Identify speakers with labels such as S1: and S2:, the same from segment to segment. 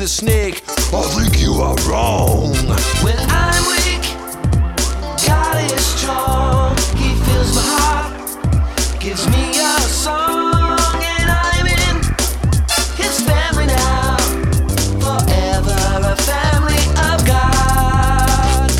S1: snake. I think you are wrong.
S2: When I'm weak, God is strong. He fills my heart, gives me a song, and I'm in His family now, forever a family of God.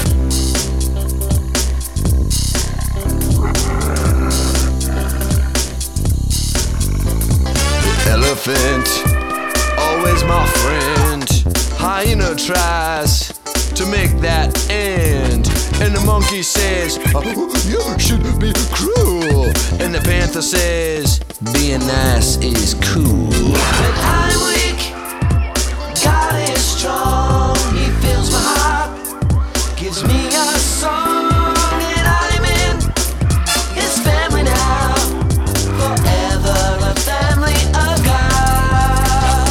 S1: Elephant, always my friend. Hyena tries to make that end, and the monkey says, oh, you should be cruel. And the panther says, being nice is cool.
S2: When I'm weak, God is strong. He fills my heart, gives me a song, and I'm in His family now, forever a family of God.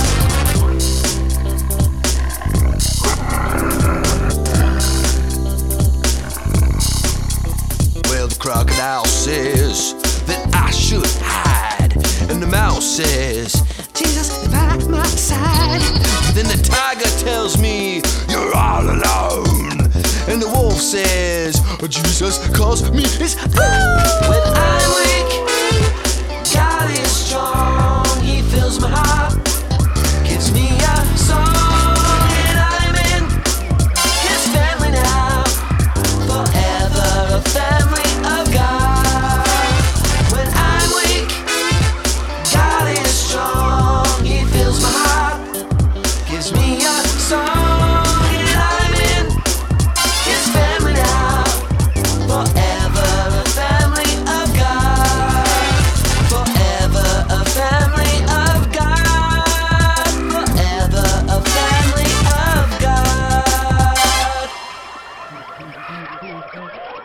S1: Well, the crocodile says that I should hide, and the mouse says, Jesus is by my side. Then the tiger tells me, you're all alone. And the wolf says, Jesus calls me his own.
S2: When I'm weak, God is strong. He fills my heart, gives me a song, and I'm in His family now, forever a family of God. When I'm weak, God is strong. He fills my heart, gives me a song, and I'm in His family now, forever a family of God. Forever a family of God. Forever a family of God.